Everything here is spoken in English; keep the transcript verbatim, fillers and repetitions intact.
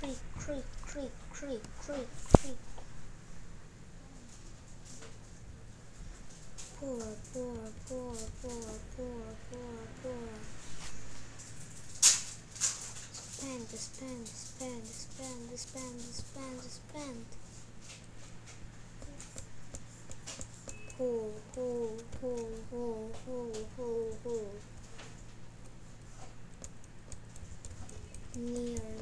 creek, creek, creek, creek, creek, creek. Pour, pour, pour, pour, pour, pour, pour. Spend, spend, spend, spend, spend, spend, spend. Pull, pull, pull, pull, pull, pull, pull. Near.